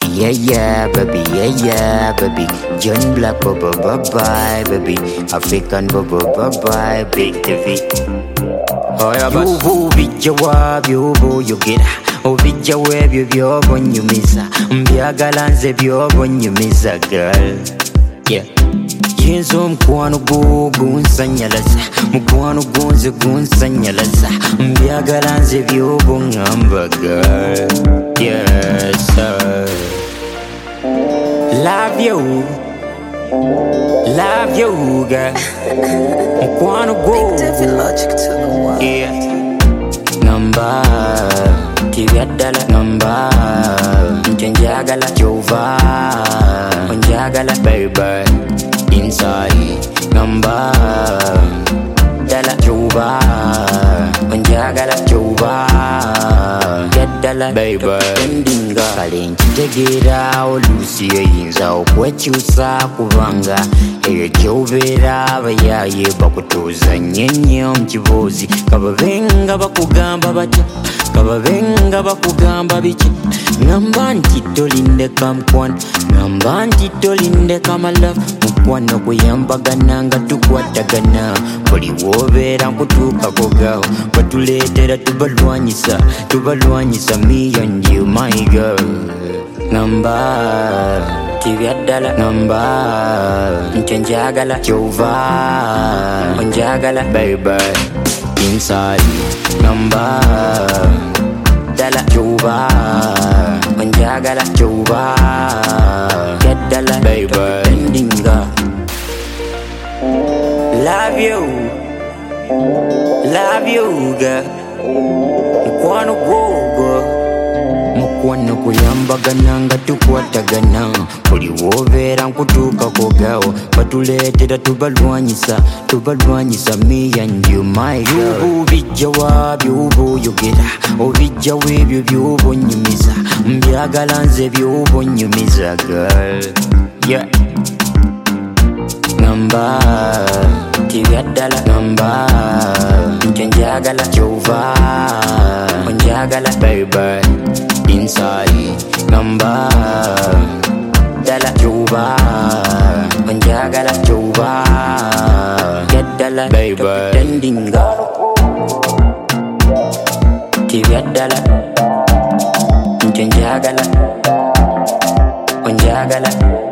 yeah, baby, yeah, baby. John Black, bye, baby. African, bye, big TV. Oh, yeah, you who beat your wab, you boo, you get. Oh, beat your web, you when you miss her. Biagalanze, when you miss a girl. Yeah. Yenzo mkwano gunsanyalaza mkwano gunsanyalaza mbyagalanze byobo ngamba girl. Yes sir. Love you girl. Mkwano yeah. Number tivyadala number njenjagala jova onjagala baby inside number dala juba onjagala juba get dala baby endinga kalenji tegera olusi eyinza okwekyusa kubanga eyo gyobera abayaye bakutuuza nnyo mu kibuuzi kababenga bakugamba batya kababenga bakugamba biki ngamba nti tolindeka mukwano ngamba nti tolindeka malafu mukwano kuyambagana nga tukwatagana buli wobeera nkutuukako gawo batuleetera tubalwanyisa me and you my girl. Ngamba tibyaddala ngamba nti njagala kyova onjagala baby inside ngamba dala juba onjagala juba yaddala baby endinga. Love you girl. Mkwano gogo mukwano kuyambagana nga tukwatagana buli wobeera nkutuukako gawo batuleetera tubalwanyisa me and you my girl. Obijja waabyo obooyogera obijjawo ebyo by'obonyumiza mbyagala nze by'obonyumiza girl. Yeah. Ngamba tibyaddala ngamba nti njagala kyova onjagala baby inside ngamba dala juba onjagala juba yaddala baby tendinga tibyaddala nti njagala onjagala